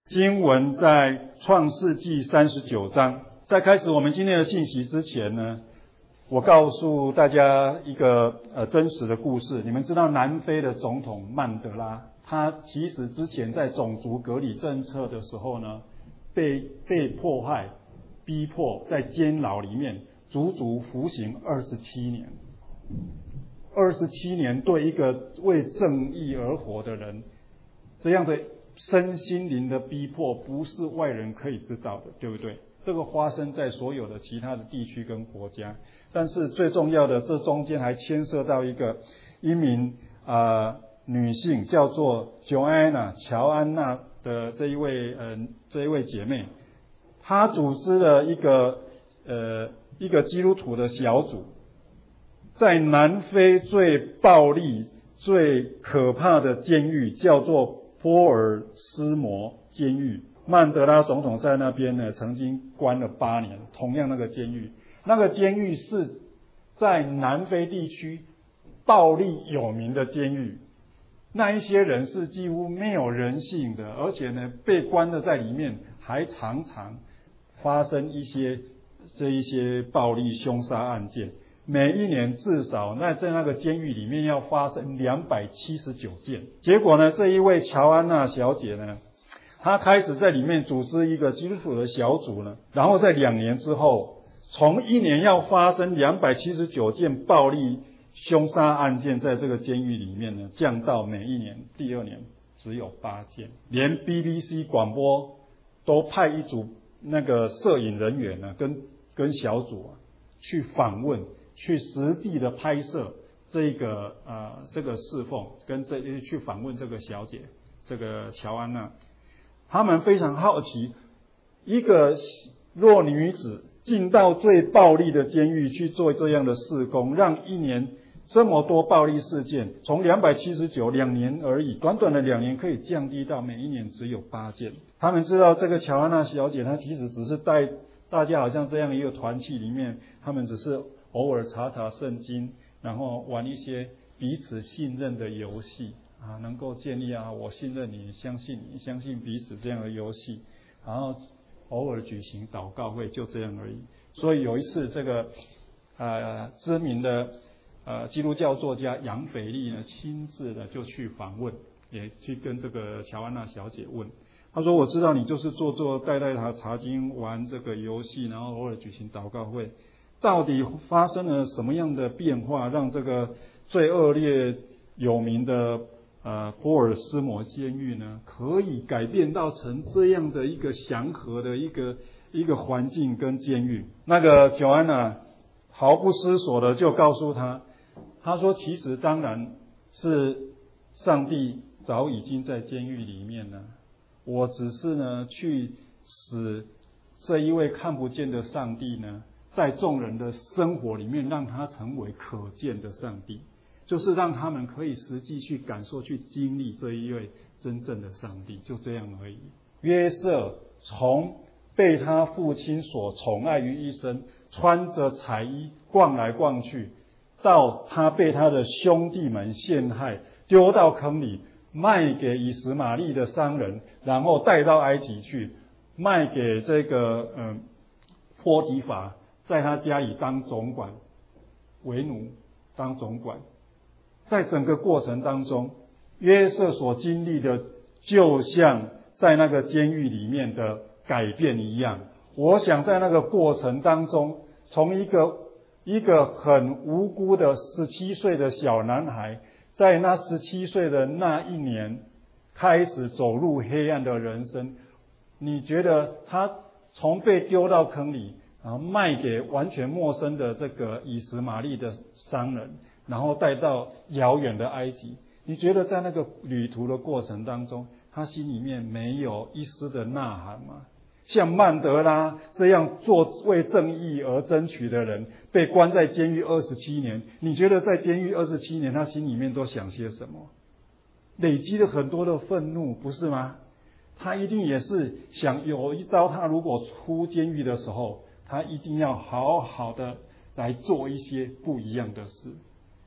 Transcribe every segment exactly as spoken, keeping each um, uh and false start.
经文在创世纪三十九章。在开始我们今天的信息之前呢，我告诉大家一个呃真实的故事。你们知道南非的总统曼德拉，他其实之前在种族隔离政策的时候呢，被被迫害、逼迫在监牢里面足足服刑二十七年。二十七年对一个为正义而活的人，这样的身心灵的逼迫不是外人可以知道的，对不对？这个发生在所有的其他的地区跟国家，但是最重要的，这中间还牵涉到一个一名呃女性，叫做 Joanna 乔安娜的这一位呃这一位姐妹，她组织了一个呃一个基督徒的小组，在南非最暴力、最可怕的监狱叫做波尔斯摩监狱。曼德拉总统在那边呢，曾经关了八年，同样那个监狱，那个监狱是在南非地区暴力有名的监狱。那一些人是几乎没有人性的，而且呢，被关的在里面，还常常发生一些这一些暴力凶杀案件。每一年至少那在那个监狱里面要发生两百七十九件。结果呢，这一位乔安娜小姐呢，她开始在里面组织一个基督徒的小组呢，然后在两年之后，从一年要发生两百七十九件暴力凶杀案件在这个监狱里面呢，降到每一年第二年只有八件。连 B B C 广播都派一组那个摄影人员呢，跟跟小组啊去访问，去实地的拍摄这个呃这个侍奉，跟这去访问这个小姐，这个乔安娜。他们非常好奇，一个弱女子进到最暴力的监狱去做这样的事工，让一年这么多暴力事件从两百七十九两年而已，短短的两年可以降低到每一年只有八件。他们知道这个乔安娜小姐，她其实只是带大家好像这样一个团契里面，他们只是偶尔查查圣经，然后玩一些彼此信任的游戏啊，能够建立啊我信任你，相信你，相信彼此这样的游戏，然后偶尔举行祷告会，就这样而已。所以有一次这个呃知名的呃基督教作家杨斐利呢，亲自的就去访问，也去跟这个乔安娜小姐问，他说我知道你就是做做带带他查经玩这个游戏，然后偶尔举行祷告会，到底发生了什么样的变化，让这个最恶劣有名的呃波尔斯摩监狱呢，可以改变到成这样的一个祥和的一个一个环境跟监狱？那个 Joanna 毫不思索的就告诉他，他说其实当然是上帝早已经在监狱里面了，我只是呢去使这一位看不见的上帝呢，在众人的生活里面让他成为可见的上帝，就是让他们可以实际去感受、去经历这一位真正的上帝，就这样而已。约瑟从被他父亲所宠爱于一身，穿着彩衣逛来逛去，到他被他的兄弟们陷害，丢到坑里，卖给以实玛利的商人，然后带到埃及去，卖给这个嗯波提乏，在他家里当总管，为奴当总管。在整个过程当中，约瑟所经历的就像在那个监狱里面的改变一样。我想在那个过程当中，从一个一个很无辜的十七岁的小男孩，在那十七岁的那一年开始走入黑暗的人生。你觉得他从被丢到坑里，然后卖给完全陌生的这个以实玛利的商人，然后带到遥远的埃及，你觉得在那个旅途的过程当中，他心里面没有一丝的呐喊吗？像曼德拉这样做为正义而争取的人，被关在监狱二十七年，你觉得在监狱二十七年他心里面都想些什么？累积了很多的愤怒，不是吗？他一定也是想有一朝他如果出监狱的时候，他一定要好好的来做一些不一样的事。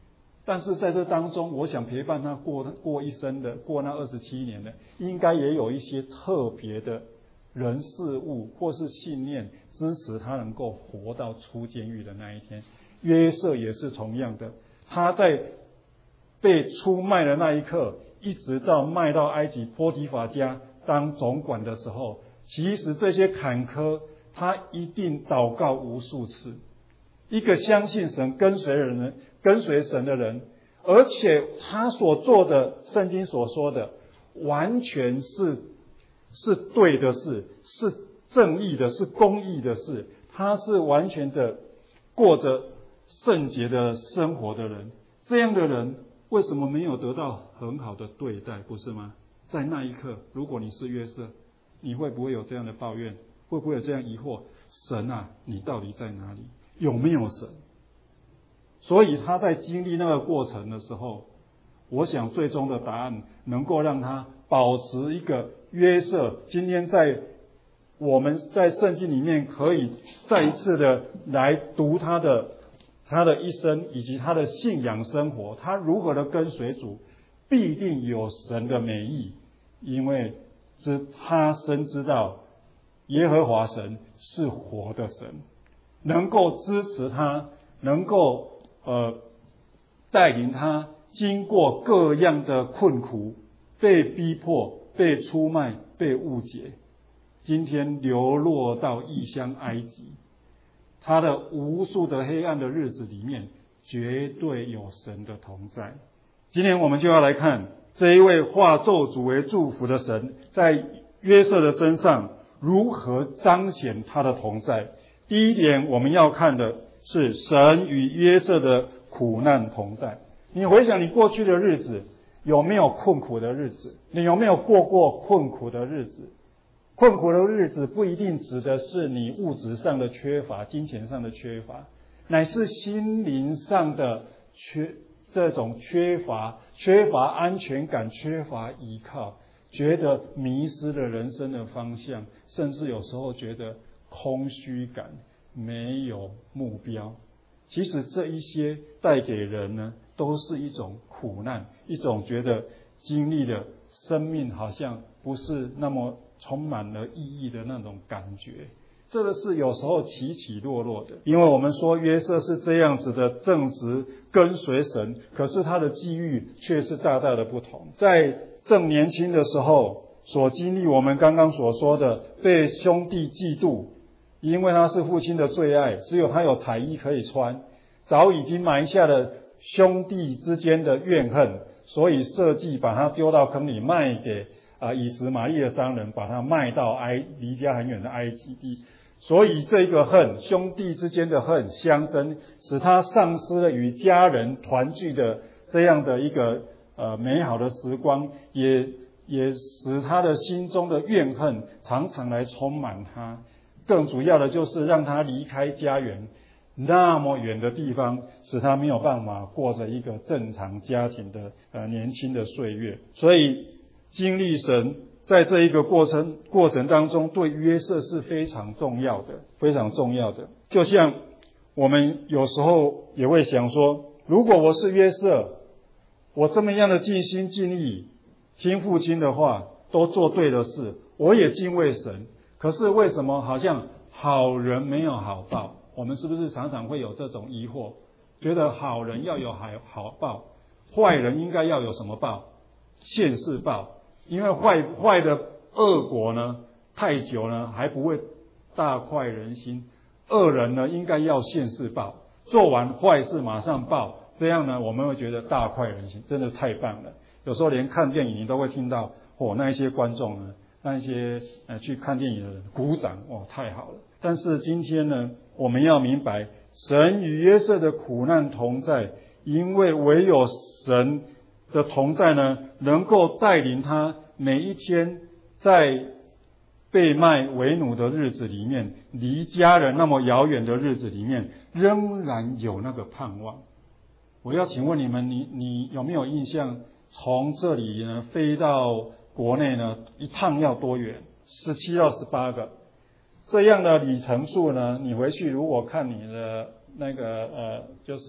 但是在这当中，我想陪伴他过过一生的，过那二十七年的，应该也有一些特别的人事物或是信念，支持他能够活到出监狱的那一天。约瑟也是同样的，他在被出卖的那一刻，一直到卖到埃及波提法家当总管的时候，其实这些坎坷他一定祷告无数次。一个相信神、跟随人、跟随神的人，而且他所做的，圣经所说的，完全是是对的事，是正义的，是公义的事，他是完全的过着圣洁的生活的人。这样的人为什么没有得到很好的对待，不是吗？在那一刻，如果你是约瑟，你会不会有这样的抱怨？会不会有这样疑惑？神啊，你到底在哪里？有没有神？所以他在经历那个过程的时候，我想最终的答案能够让他保持一个约瑟。今天在我们在圣经里面可以再一次的来读他的他的一生以及他的信仰生活，他如何的跟随主，必定有神的美意，因为知他深知道耶和华神是活的神，能够支持他，能够呃带领他经过各样的困苦，被逼迫、被出卖、被误解，今天流落到异乡埃及，他的无数的黑暗的日子里面，绝对有神的同在。今天我们就要来看这一位化咒诅为祝福的神，在约瑟的身上如何彰显他的同在。第一点我们要看的是神与约瑟的苦难同在。你回想你过去的日子，有没有困苦的日子？你有没有过过困苦的日子？困苦的日子不一定指的是你物质上的缺乏、金钱上的缺乏，乃是心灵上的缺，这种缺乏、缺乏安全感、缺乏依靠，觉得迷失了人生的方向，甚至有时候觉得空虚感，没有目标。其实这一些带给人呢，都是一种苦难，一种觉得经历了生命好像不是那么充满了意义的那种感觉。这个是有时候起起落落的，因为我们说约瑟是这样子的正直跟随神，可是他的际遇却是大大的不同。在正年轻的时候所经历我们刚刚所说的被兄弟嫉妒，因为他是父亲的最爱，只有他有彩衣可以穿，早已经埋下了兄弟之间的怨恨，所以设计把他丢到坑里，卖给啊以实玛利的商人，把他卖到埃离家很远的埃及地。所以这个恨，兄弟之间的恨相争，使他丧失了与家人团聚的这样的一个呃美好的时光，也也使他的心中的怨恨常常来充满他。更主要的就是让他离开家园那么远的地方，使他没有办法过着一个正常家庭的呃年轻的岁月。所以经历神在这一个过程过程当中，对约瑟是非常重要的，非常重要的。就像我们有时候也会想说，如果我是约瑟，我这么样的尽心尽力，听父亲的话，都做对的事，我也敬畏神，可是为什么好像好人没有好报？我们是不是常常会有这种疑惑，觉得好人要有好好报，坏人应该要有什么报？现世报。因为坏坏的恶果呢，太久呢还不会大快人心，恶人呢应该要现世报，做完坏事马上报，这样呢我们会觉得大快人心，真的太棒了。有时候连看电影你都会听到哦，那一些观众呢，那一些呃去看电影的人鼓掌，哦，太好了。但是今天呢，我们要明白，神与约瑟的苦难同在，因为唯有神的同在呢，能够带领他每一天在被卖为奴的日子里面，离家人那么遥远的日子里面，仍然有那个盼望。我要请问你们，你你有没有印象，从这里呢飞到国内呢，一趟要多远？十七到十八个这样的里程数呢，你回去如果看你的那个呃，就是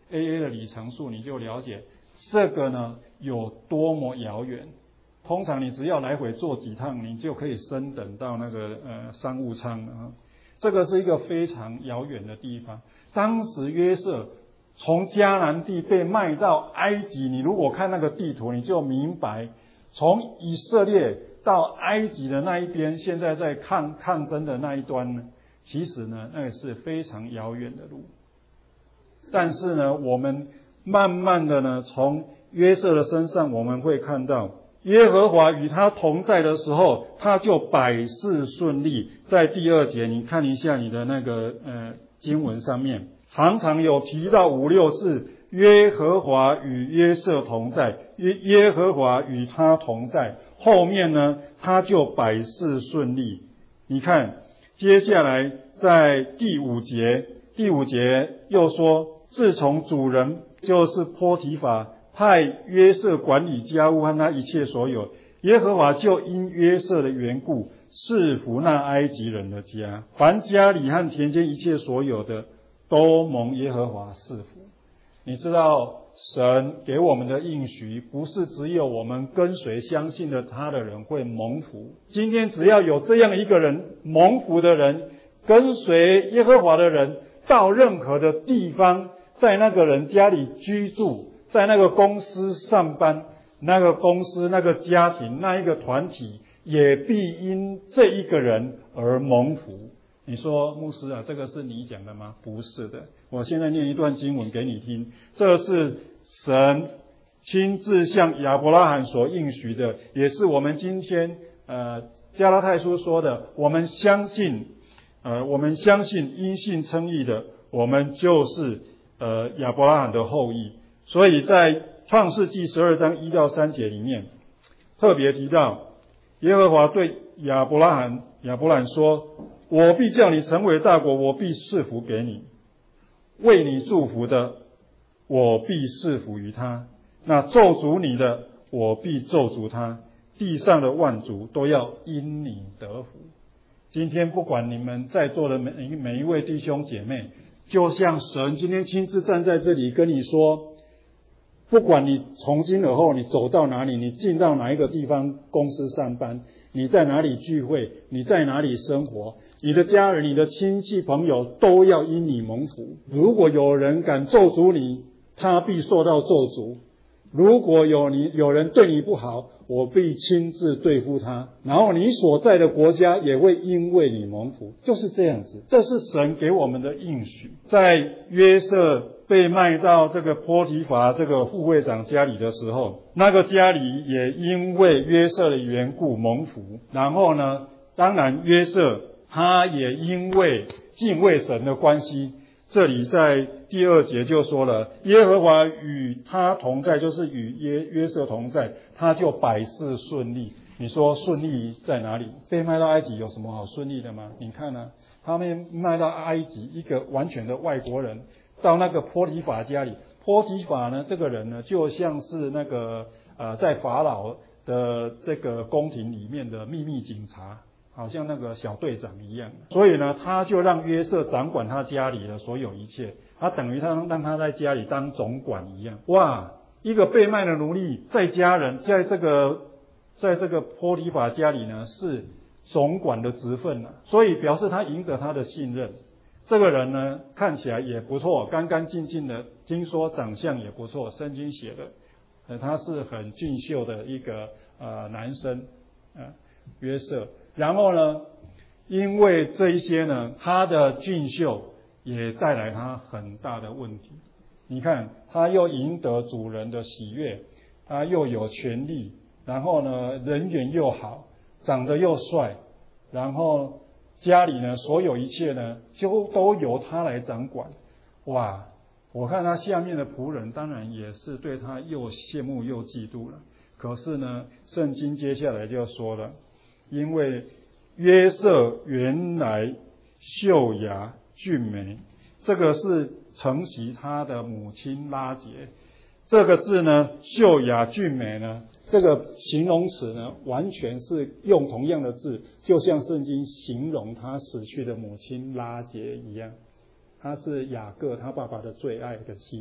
A A 的里程数，你就了解这个呢有多么遥远。通常你只要来回坐几趟，你就可以升等到那个呃商务舱啊。这个是一个非常遥远的地方。当时约瑟从迦南地被卖到埃及，你如果看那个地图，你就明白，从以色列到埃及的那一边，现在在抗抗争的那一端呢，其实呢，那个是非常遥远的路。但是呢，我们慢慢的呢，从约瑟的身上，我们会看到，耶和华与他同在的时候，他就百事顺利。在第二节，你看一下你的那个呃经文上面，常常有提到五六次，耶和华与约瑟同在，耶耶和华与他同在。后面呢，他就百事顺利。你看，接下来在第五节，第五节又说，自从主人就是波提法派约瑟管理家务和他一切所有，耶和华就因约瑟的缘故赐福那埃及人的家，凡家里和田间一切所有的都蒙耶和华赐福。你知道神给我们的应许不是只有我们跟随相信的他的人会蒙福，今天只要有这样一个人蒙福的人，跟随耶和华的人到任何的地方，在那个人家里居住，在那个公司上班，那个公司那个家庭那一个团体也必因这一个人而蒙福。你说牧师啊，这个是你讲的吗？不是的，我现在念一段经文给你听，这是神亲自向亚伯拉罕所应许的，也是我们今天呃加拉太书说的，我们相信呃我们相信因信称义的，我们就是呃亚伯拉罕的后裔。所以在创世纪十二章一到三节里面特别提到，耶和华对亚伯拉罕亚伯兰说，我必叫你成为大国，我必赐福给你，为你祝福的我必赐福于他，那咒诅你的我必咒诅他，地上的万族都要因你得福。今天不管你们在座的每每一位弟兄姐妹，就像神今天亲自站在这里跟你说，不管你从今而后你走到哪里，你进到哪一个地方公司上班，你在哪里聚会，你在哪里生活，你的家人你的亲戚朋友都要因你蒙福。如果有人敢咒诅你，他必受到咒诅，如果有你有人对你不好，我必亲自对付他，然后你所在的国家也会因为你蒙福。就是这样子，这是神给我们的应许。在约瑟被卖到这个波提乏这个副会长家里的时候，那个家里也因为约瑟的缘故蒙福。然后呢，当然约瑟他也因为敬畏神的关系，这里在第二节就说了，耶和华与他同在，就是与约约瑟同在，他就百事顺利。你说顺利在哪里？被卖到埃及有什么好顺利的吗？你看呢、啊，他们卖到埃及，一个完全的外国人到那个波提乏家里，波提乏呢这个人呢就像是那个呃在法老的这个宫廷里面的秘密警察，好像那个小队长一样。所以呢他就让约瑟掌管他家里的所有一切，他等于他让他在家里当总管一样。哇，一个被卖的奴隶在家人在这个在这个波提乏家里呢是总管的职分啊，所以表示他赢得他的信任。这个人呢看起来也不错，干干净净的，听说长相也不错，圣经写的呃他是很俊秀的一个呃男生呃约瑟。然后呢因为这一些呢他的俊秀也带来他很大的问题。你看他又赢得主人的喜悦，他又有权利，然后呢人缘又好，长得又帅，然后家里呢所有一切呢就都由他来掌管。哇，我看他下面的仆人当然也是对他又羡慕又嫉妒了。可是呢圣经接下来就说了，因为约瑟原来秀雅俊美，这个是承袭他的母亲拉结。这个字呢秀雅俊美呢，这个形容词呢完全是用同样的字，就像圣经形容他死去的母亲拉结一样。她是雅各他爸爸的最爱的妻子。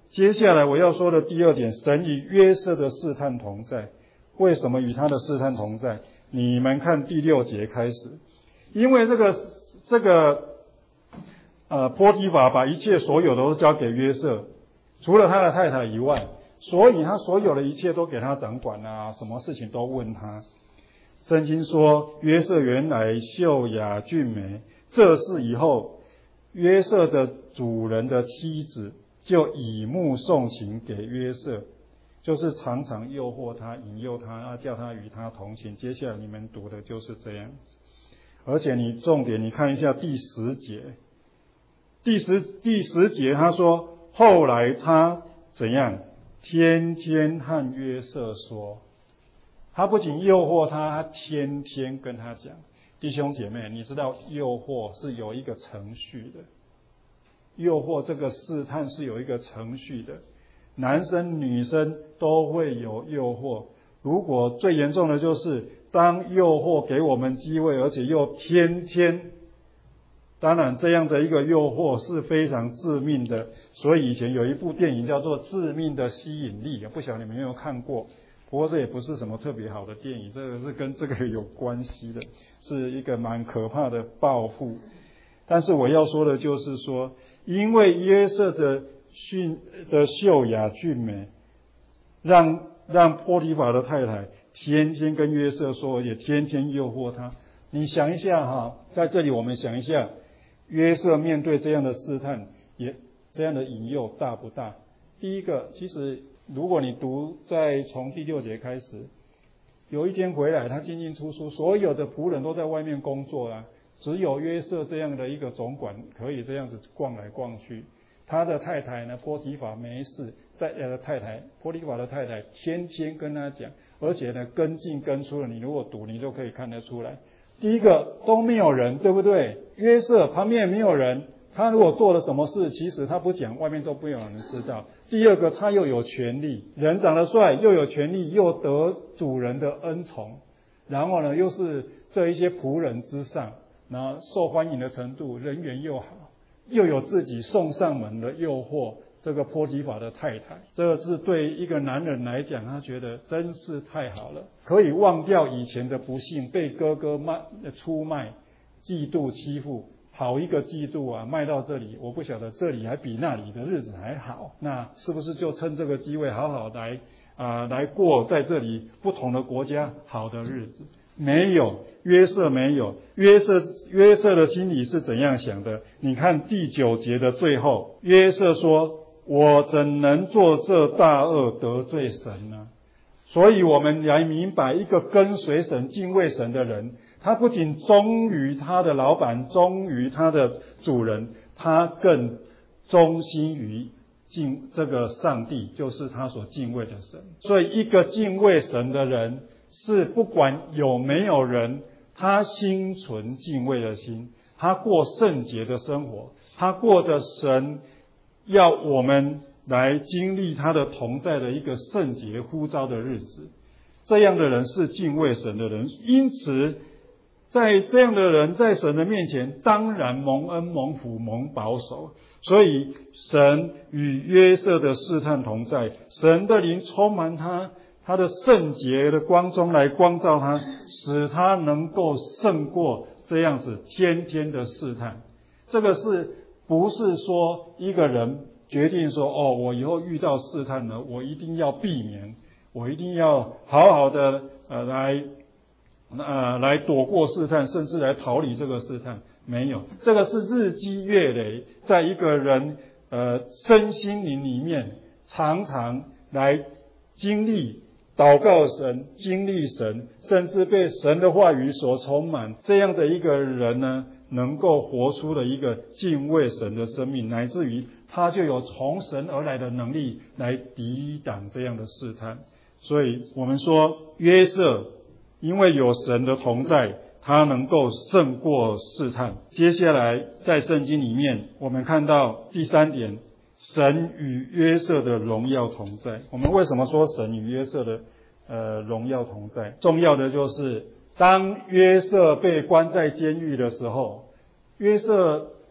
接下来我要说的第二点，神与约瑟的试探同在。为什么与他的试探同在？你们看第六节开始，因为这个这个呃波提乏把一切所有的都交给约瑟，除了他的太太以外，所以他所有的一切都给他掌管啊，什么事情都问他。圣经说约瑟原来秀雅俊美，这事以后约瑟的主人的妻子就以目送情给约瑟，就是常常诱惑他，引诱他，叫他与他同寝。接下来你们读的就是这样。而且你重点你看一下第十节，第十第十节他说，后来他怎样？天天和约瑟说。他不仅诱惑他，他天天跟他讲。弟兄姐妹，你知道诱惑是有一个程序的，诱惑这个试探是有一个程序的，男生女生都会有诱惑。如果最严重的就是当诱惑给我们机会，而且又天天，当然这样的一个诱惑是非常致命的。所以以前有一部电影叫做《致命的吸引力》，不晓得你们有没有看过，不过这也不是什么特别好的电影，这个是跟这个有关系的，是一个蛮可怕的报复。但是我要说的就是说，因为约瑟的训的秀雅俊美，让让波提乏的太太天天跟约瑟说，也天天诱惑他。你想一下哈，在这里我们想一下，约瑟面对这样的试探，也这样的引诱大不大？第一个，其实如果你读在从第六节开始，有一天回来，他进进出出，所有的仆人都在外面工作啊，只有约瑟这样的一个总管可以这样子逛来逛去。他的太太呢，波提乏没事，在呃太太波提乏的太太天天跟他讲，而且呢跟进跟出了，你如果读你就可以看得出来。第一个都没有人，对不对？约瑟旁边也没有人，他如果做了什么事，其实他不讲，外面都不有人知道。第二个，他又有权利，人长得帅，又有权利，又得主人的恩宠，然后呢又是这一些仆人之上，然后受欢迎的程度，人缘又好，又有自己送上门的诱惑，这个波提乏的太太，这个是对一个男人来讲，他觉得真是太好了，可以忘掉以前的不幸，被哥哥卖出卖、嫉妒、欺负。好一个嫉妒啊，卖到这里，我不晓得这里还比那里的日子还好，那是不是就趁这个机会好好来啊、呃、来过在这里不同的国家好的日子？没有，约瑟没有，约瑟约瑟的心里是怎样想的？你看第九节的最后，约瑟说：“我怎能做这大恶得罪神呢？”所以我们来明白，一个跟随神、敬畏神的人，他不仅忠于他的老板，忠于他的主人，他更忠心于敬这个上帝，就是他所敬畏的神。所以一个敬畏神的人，是不管有没有人，他心存敬畏的心，他过圣洁的生活，他过着神要我们来经历他的同在的一个圣洁呼召的日子。这样的人是敬畏神的人，因此在这样的人在神的面前，当然蒙恩蒙福蒙保守。所以神与约瑟的试探同在，神的灵充满他，他的圣洁的光中来光照他，使他能够胜过这样子天天的试探。这个是不是说一个人决定说，哦，我以后遇到试探了，我一定要避免，我一定要好好的呃来呃来躲过试探，甚至来逃离这个试探？没有，这个是日积月累，在一个人呃身心灵里面常常来经历祷告神，经历神，甚至被神的话语所充满，这样的一个人呢，能够活出了一个敬畏神的生命，乃至于他就有从神而来的能力来抵挡这样的试探。所以我们说约瑟因为有神的同在，他能够胜过试探。接下来在圣经里面我们看到第三点，神与约瑟的荣耀同在。我们为什么说神与约瑟的呃荣耀同在？重要的就是当约瑟被关在监狱的时候，约瑟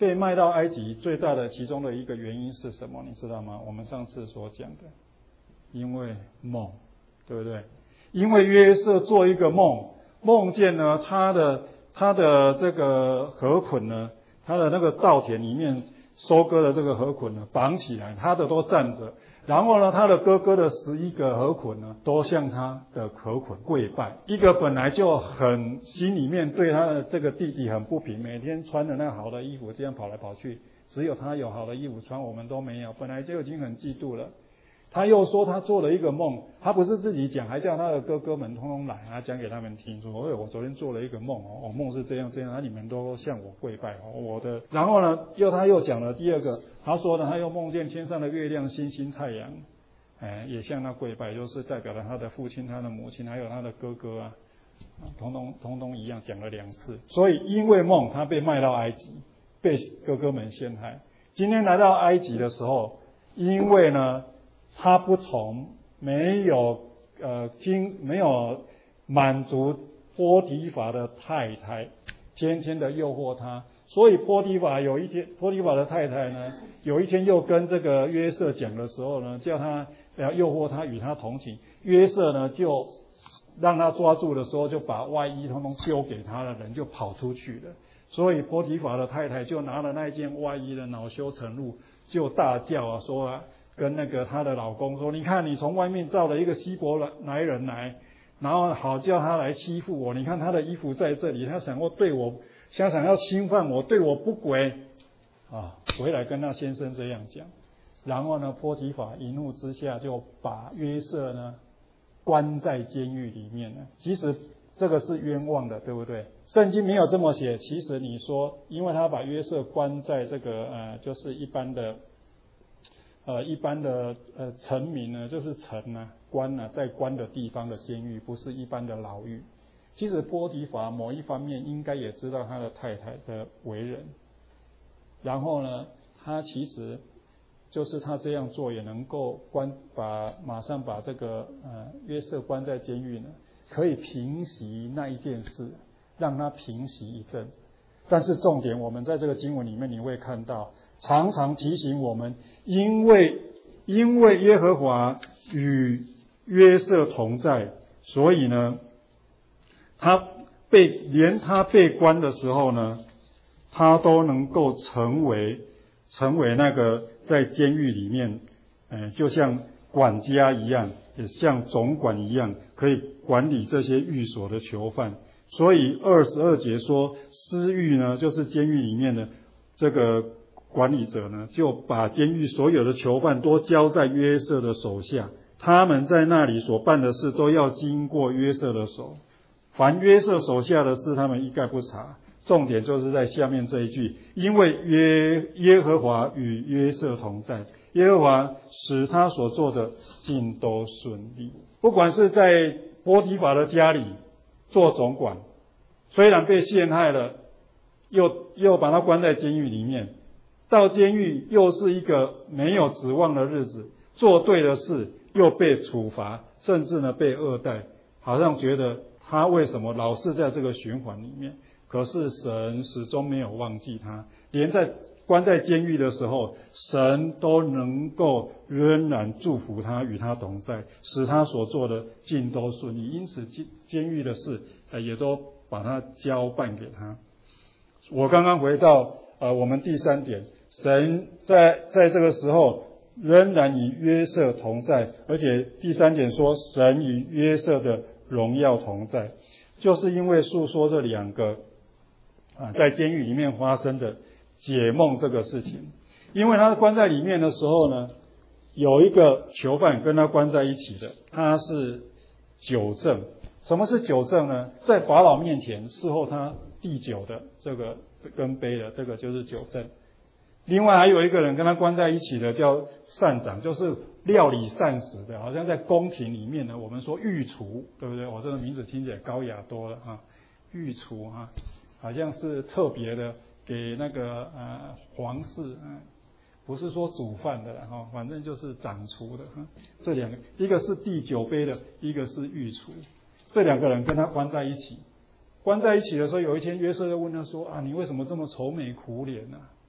被卖到埃及最大的其中的一个原因是什么？你知道吗？我们上次所讲的，因为梦，对不对？因为约瑟做一个梦，梦见呢他的他的这个河捆呢，他的那个稻田里面收割的这个河捆呢绑起来，他的都站着。然后呢，他的哥哥的十一个河捆呢，都向他的河捆跪拜。一个本来就很心里面对他的这个弟弟很不平，每天穿的那好的衣服这样跑来跑去，只有他有好的衣服穿，我们都没有，本来就已经很嫉妒了。他又说他做了一个梦，他不是自己讲，还叫他的哥哥们通通来，他讲给他们听，说：“哎，我昨天做了一个梦哦，我梦是这样这样，那你们都向我跪拜哦，我的。”然后呢，又他又讲了第二个，他说呢，他又梦见天上的月亮、星星、太阳，哎，也向他跪拜，就是代表了他的父亲、他的母亲，还有他的哥哥啊，通通通通一样，讲了两次。所以因为梦，他被卖到埃及，被哥哥们陷害。今天来到埃及的时候，因为呢。他不从，没有呃经没有满足波提乏的太太，天天的诱惑他，所以波提乏有一天，波提乏的太太呢，有一天又跟这个约瑟讲的时候呢，叫他要诱惑他与他同寝，约瑟呢就让他抓住的时候，就把外衣通通丢给他的人，就跑出去了。所以波提乏的太太就拿了那件外衣的恼羞成怒，就大叫啊说啊。跟那个她的老公说，你看你从外面召了一个希伯来人来，然后好叫他来欺负我，你看他的衣服在这里，他想要对我，他想要侵犯我，对我不轨啊，回来跟他先生这样讲。然后呢，波提乏一怒之下就把约瑟呢关在监狱里面了。其实这个是冤枉的，对不对？圣经没有这么写。其实你说，因为他把约瑟关在这个呃，就是一般的。呃，一般的呃臣民呢，就是臣啊、官啊，在官的地方的监狱，不是一般的牢狱。其实波提乏某一方面应该也知道他的太太的为人，然后呢，他其实就是他这样做也能够关把马上把这个呃约瑟关在监狱呢，可以平息那一件事，让他平息一阵。但是重点，我们在这个经文里面你会看到。常常提醒我们，因为因为耶和华与约瑟同在，所以呢，他被连他被关的时候呢，他都能够成为成为那个在监狱里面，呃，就像管家一样，也像总管一样，可以管理这些狱所的囚犯。所以二十二节说，司狱呢，就是监狱里面的这个。管理者呢，就把监狱所有的囚犯都交在约瑟的手下，他们在那里所办的事都要经过约瑟的手，凡约瑟手下的事，他们一概不查。重点就是在下面这一句，因为约耶和华与约瑟同在，耶和华使他所做的尽都顺利。不管是在波提乏的家里做总管，虽然被陷害了，又又把他关在监狱里面。到监狱又是一个没有指望的日子，做对的事又被处罚，甚至呢被恶待，好像觉得他为什么老是在这个循环里面？可是神始终没有忘记他，连在关在监狱的时候，神都能够仍然祝福他，与他同在，使他所做的尽都顺利。因此监监狱的事也都把他交办给他。我刚刚回到呃我们第三点。神在在这个时候仍然与约瑟同在，而且第三点说神与约瑟的荣耀同在，就是因为诉说这两个啊在监狱里面发生的解梦这个事情。因为他关在里面的时候呢，有一个囚犯跟他关在一起的，他是酒政。什么是酒政呢？在法老面前伺候他递酒的这个跟杯的，这个就是酒政。另外还有一个人跟他关在一起的叫膳长，就是料理膳食的，好像在宫廷里面呢，我们说御厨，对不对？我这个名字听起来高雅多了啊，御厨啊，好像是特别的给那个呃皇室，嗯、呃，不是说煮饭的哈，反正就是掌厨的哈。这两个，一个是递酒杯的，一个是御厨，这两个人跟他关在一起。关在一起的时候，有一天约瑟就问他说：“啊，你为什么这么愁眉苦脸呢、啊？”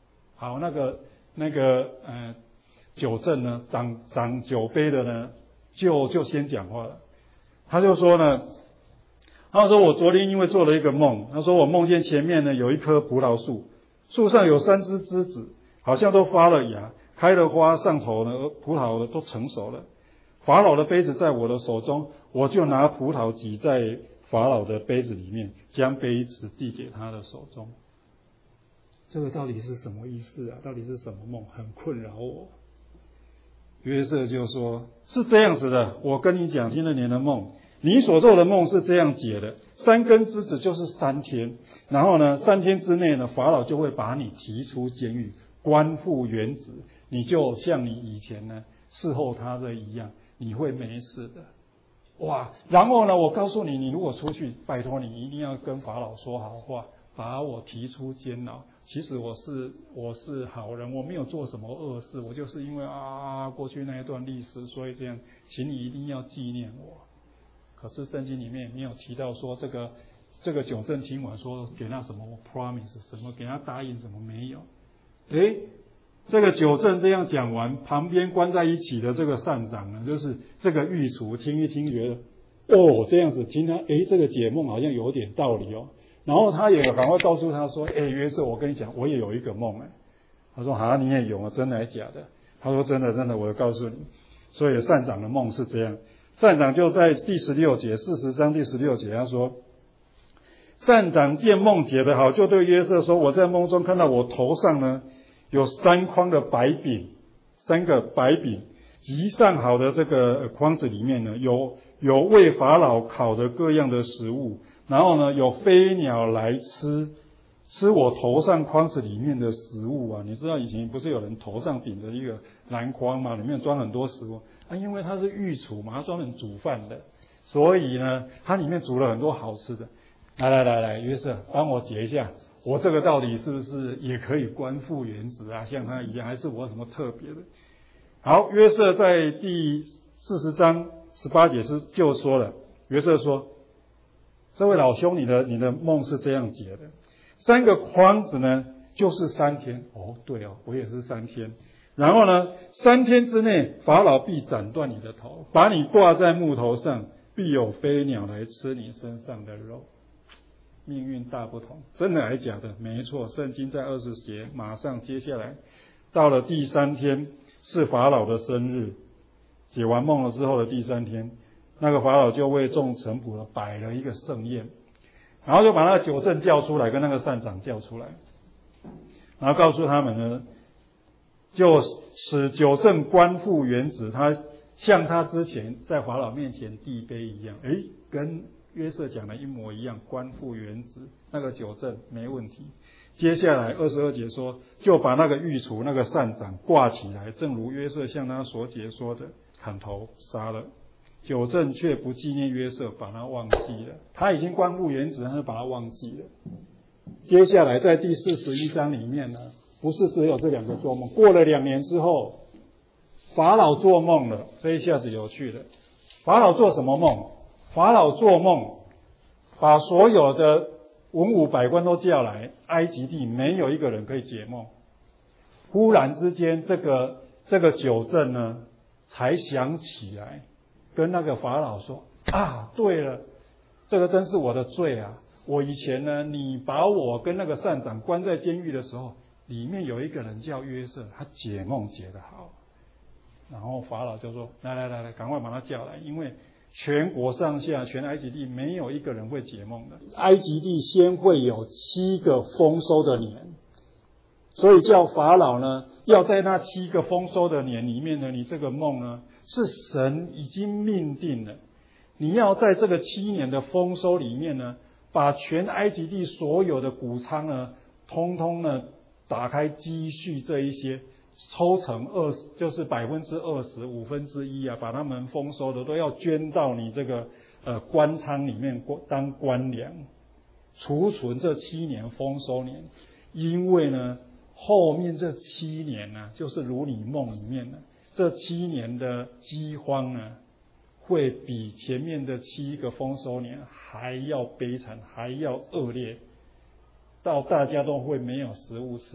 好，那个那个呃酒政呢，掌掌酒杯的呢，就就先讲话了。他就说呢，他说我昨天因为做了一个梦，他说我梦见前面呢有一棵葡萄树，树上有三只枝子，好像都发了芽，开了花，上头呢葡萄呢都成熟了。法老的杯子在我的手中，我就拿葡萄挤在法老的杯子里面，将杯子递给他的手中。这个到底是什么意思啊？到底是什么梦？很困扰我。约瑟就说：是这样子的，我跟你讲，听了你的梦，你所做的梦是这样解的：三根枝子就是三天，然后呢，三天之内呢，法老就会把你提出监狱，官复原职，你就像你以前呢伺候他的一样，你会没事的。哇！然后呢，我告诉你，你如果出去，拜托你一定要跟法老说好话，把我提出监牢。其实我是我是好人，我没有做什么恶事，我就是因为啊过去那一段历史，所以这样，请你一定要纪念我。可是圣经里面没有提到说这个这个九正听完说给他什么 promise 什么给他答应什么没有。诶，这个九正这样讲完，旁边关在一起的这个善长呢，就是这个御厨听一听觉得哦这样子听他，诶这个解梦好像有点道理哦。然后他也赶快告诉他说：“哎，约瑟，我跟你讲，我也有一个梦哎。”他说：“啊，你也有啊？真的还是假的？”他说：“真的，真的，我告诉你。”所以善长的梦是这样。善长就在第十六节，四十章第十六节，他说：“善长见梦解得好，就对约瑟说：我在梦中看到我头上呢有三筐的白饼，三个白饼，极上好的这个筐子里面呢有有为法老烤的各样的食物。”然后呢，有飞鸟来吃吃我头上筐子里面的食物啊！你知道以前不是有人头上顶着一个篮筐吗？里面装很多食物啊，因为他是御厨嘛，他专门煮饭的，所以呢，他里面煮了很多好吃的。来来来来，约瑟，帮我解一下，我这个到底是不是也可以官复原职啊？像他一样，还是我什么特别的？好，约瑟在第四十章十八节是就说了，约瑟说。这位老兄，你的你的梦是这样解的，三个筐子呢，就是三天。哦，对哦，我也是三天。然后呢，三天之内，法老必斩断你的头，把你挂在木头上，必有飞鸟来吃你身上的肉。命运大不同，真的还是假的？没错，圣经在二十节，马上接下来到了第三天是法老的生日，解完梦了之后的第三天。那个法老就为众臣仆呢摆了一个盛宴，然后就把那个九正叫出来，跟那个善长叫出来，然后告诉他们呢，就使九正官复原职，他像他之前在法老面前递杯一样，诶，跟约瑟讲的一模一样，官复原职，那个九正没问题。接下来二十二节说，就把那个御厨那个善长挂起来，正如约瑟向他所解说的，砍头杀了。九正却不纪念约瑟，把他忘记了。他已经官复原职，他就把他忘记了。接下来在第四十一章里面呢，不是只有这两个做梦。过了两年之后，法老做梦了，这一下子有趣了。法老做什么梦？法老做梦，把所有的文武百官都叫来，埃及地没有一个人可以解梦。忽然之间，这个这个九正呢，才想起来。跟那个法老说啊，对了，这个真是我的罪啊！我以前呢，你把我跟那个善长关在监狱的时候，里面有一个人叫约瑟，他解梦解得好。然后法老就说：来来来来，赶快把他叫来，因为全国上下全埃及地没有一个人会解梦的。埃及地先会有七个丰收的年，所以叫法老呢，要在那七个丰收的年里面呢，你这个梦呢。是神已经命定了，你要在这个七年的丰收里面呢，把全埃及地所有的谷仓呢，通通呢打开积蓄这一些，抽成二十，就是百分之二十五分之一啊，把他们丰收的都要捐到你这个呃官仓里面当官粮，储存这七年丰收年。因为呢，后面这七年呢、啊，就是如你梦里面的。这七年的饥荒呢，会比前面的七个丰收年还要悲惨，还要恶劣，到大家都会没有食物吃。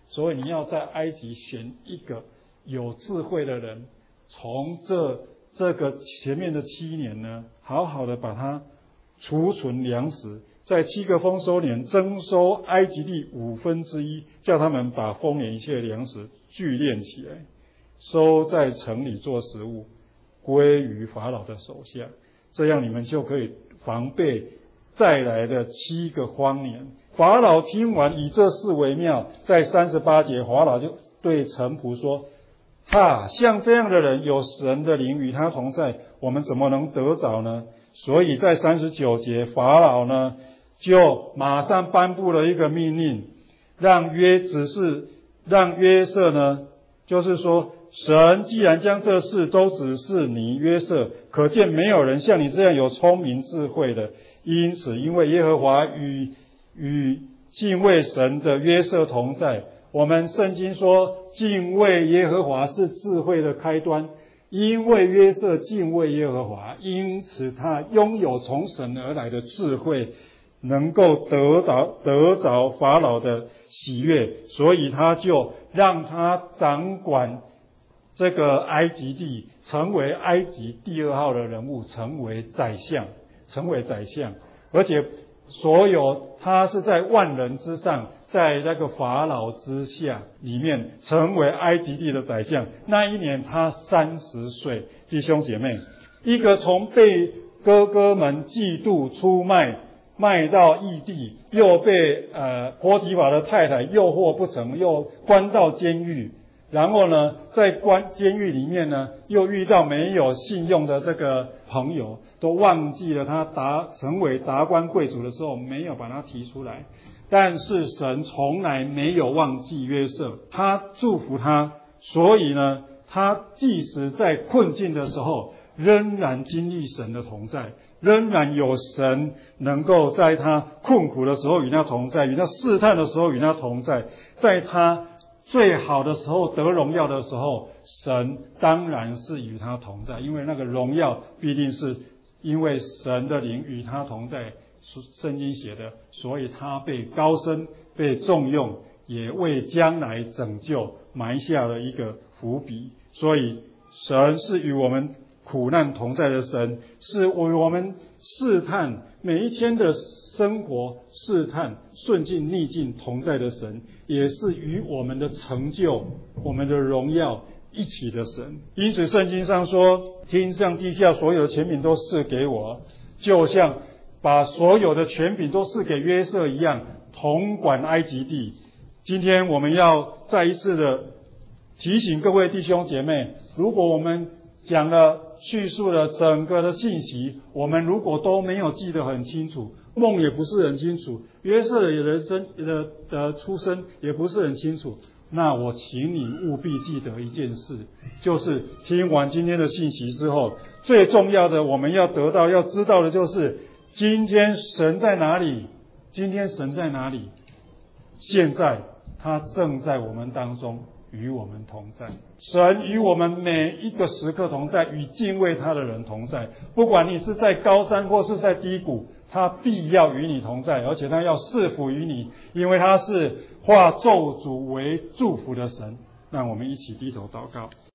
所以你要在埃及选一个有智慧的人，从这这个前面的七年呢，好好的把它储存粮食，在七个丰收年征收埃及地五分之一，叫他们把丰年一切粮食聚敛起来，收在城里做食物，归于法老的手下。这样你们就可以防备再来的七个荒年。法老听完，以这事为妙。在三十八节，法老就对臣仆说：哈，像这样的人，有神的灵与他同在，我们怎么能得着呢？所以在三十九节，法老呢就马上颁布了一个命令，让约只是让约瑟呢，就是说，神既然将这事都指示你约瑟，可见没有人像你这样有聪明智慧的。因此，因为耶和华与与敬畏神的约瑟同在。我们圣经说，敬畏耶和华是智慧的开端。因为约瑟敬畏耶和华，因此他拥有从神而来的智慧，能够得到得着法老的喜悦，所以他就让他掌管这个埃及地，成为埃及第二号的人物，成为宰相，成为宰相，而且所有他是在万人之上，在那个法老之下里面成为埃及地的宰相。那一年他三十岁，弟兄姐妹，一个从被哥哥们嫉妒出卖，卖到异地，又被呃波提法的太太诱惑不成，又关到监狱。然后呢，在关监狱里面呢，又遇到没有信用的这个朋友，都忘记了他达成为达官贵族的时候没有把他提出来。但是神从来没有忘记约瑟，他祝福他，所以呢，他即使在困境的时候，仍然经历神的同在，仍然有神能够在他困苦的时候与他同在，与他试探的时候与他同在，在他最好的时候得荣耀的时候，神当然是与他同在，因为那个荣耀必定是因为神的灵与他同在。圣经写的，所以他被高升，被重用，也为将来拯救埋下了一个伏笔。所以神是与我们苦难同在的神，是为我们试探每一天的生活试探顺境逆境同在的神，也是与我们的成就我们的荣耀一起的神。因此圣经上说，天上地下所有的权柄都赐给我，就像把所有的权柄都赐给约瑟一样，统管埃及地。今天我们要再一次的提醒各位弟兄姐妹，如果我们讲了叙述了整个的信息，我们如果都没有记得很清楚，梦也不是很清楚，约瑟的人生的的出生也不是很清楚，那我请你务必记得一件事，就是听完今天的信息之后，最重要的我们要得到要知道的就是今天神在哪里？今天神在哪里？现在他正在我们当中，与我们同在。神与我们每一个时刻同在，与敬畏他的人同在。不管你是在高山或是在低谷，他必要与你同在，而且他要赐福于你，因为他是化咒诅为祝福的神。让我们一起低头祷告。